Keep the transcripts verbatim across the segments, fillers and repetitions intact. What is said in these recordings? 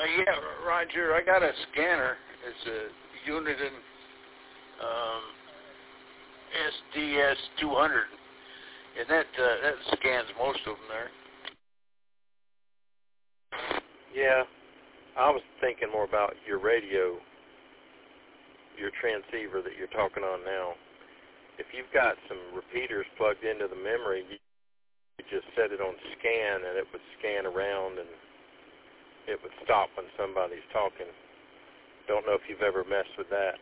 Uh, yeah, Roger, I got a scanner. It's a Uniden um, S D S two hundred, and that uh, that scans most of them there. Yeah, I was thinking more about your radio, your transceiver that you're talking on now. If you've got some repeaters plugged into the memory, you just set it on scan, and it would scan around, and it would stop when somebody's talking. Don't know if you've ever messed with that.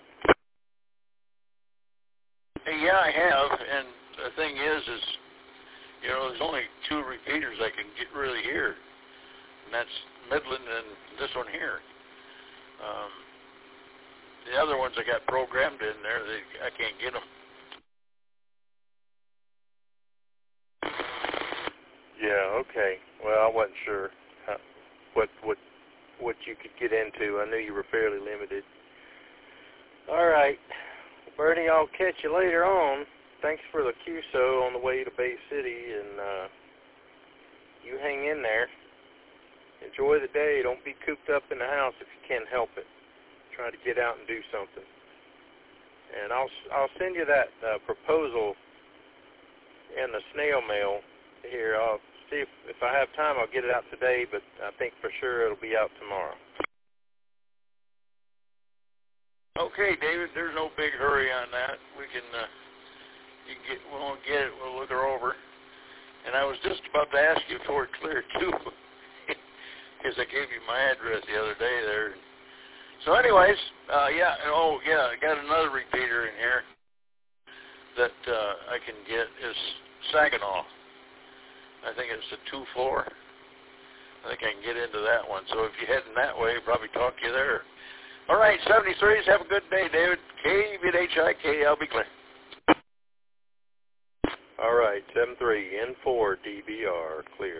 Yeah, I have, and the thing is, is, you know, there's only two repeaters I can get really hear, and that's Midland and this one here. Um, the other ones I got programmed in there, they, I can't get them. Yeah, okay. Well, I wasn't sure how, what what what you could get into. I knew you were fairly limited. All right. Bernie, I'll catch you later on. Thanks for the Q S O on the way to Bay City, and uh, you hang in there. Enjoy the day. Don't be cooped up in the house if you can't help it. Try to get out and do something. And I'll I'll send you that uh, proposal in the snail mail here. I'll see if, if I have time, I'll get it out today, but I think for sure it'll be out tomorrow. Okay, David, there's no big hurry on that. We can, uh, you can get, we'll get it, we'll look her over. And I was just about to ask you for it clear, too, because I gave you my address the other day there. So anyways, uh, yeah, oh, yeah, I got another repeater in here that uh, I can get is Saginaw. I think it's a two-floor. I think I can get into that one. So if you're heading that way, I'll probably talk to you there. All right, seventy-threes, have a good day, David. K V H I K, I'll be clear. All right, seven three N four D B R, clear.